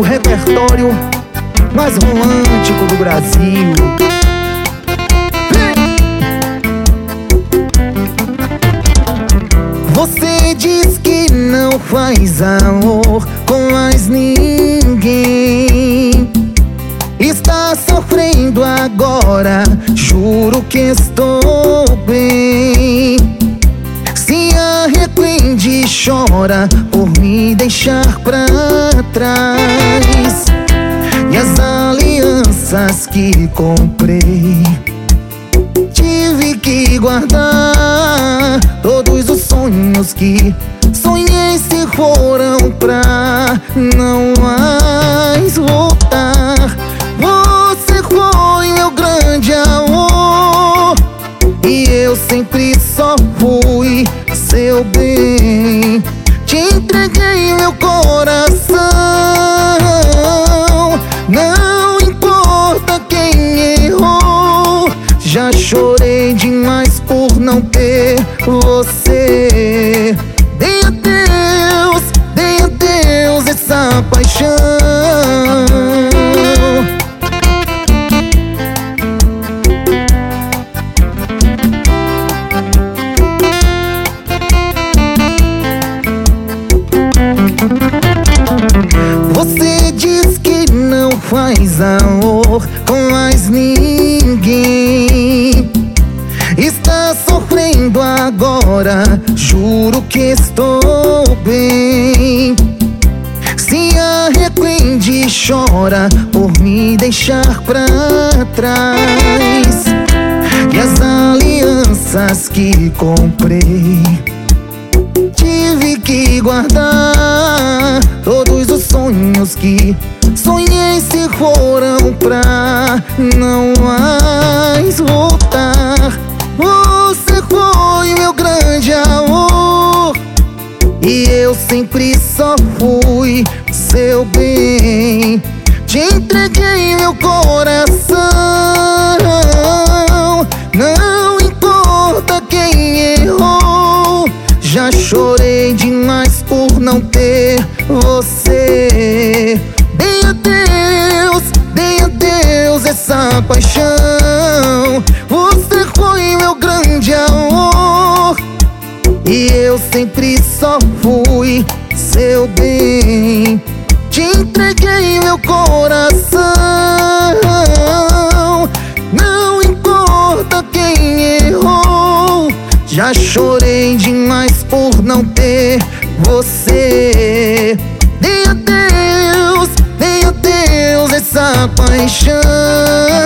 o repertório mais romântico do Brasil. Você diz que não faz amor com mais ninguém. Está sofrendo agora, juro que estou bem. Se arrepende e chora por me deixar pra trás. E as alianças que comprei tive que guardar. Todos os sonhos que sonhei se foram pra não mais voltar. Você foi meu grande amor e eu sempre só fui seu bem. Te entreguei meu coração, não importa quem errou. Já chorei demais por não ter você. Dei a Deus essa paixão. Você diz que não faz amor com mais ninguém. Está sofrendo agora, juro que estou bem. Se arrepende e chora por me deixar pra trás. E as alianças que comprei tive que guardar. Todos os sonhos que sonhei se foram pra não mais voltar. Você foi meu grande amor e eu sempre só fui seu bem. Te entreguei meu coração, não importa quem errou. Já chorei demais por não ter você. Dei a Deus essa paixão. Você foi meu grande amor e eu sempre só fui seu bem. Te entreguei meu coração, não importa quem errou. Já chorei demais por não ter você. Dei a Deus essa paixão.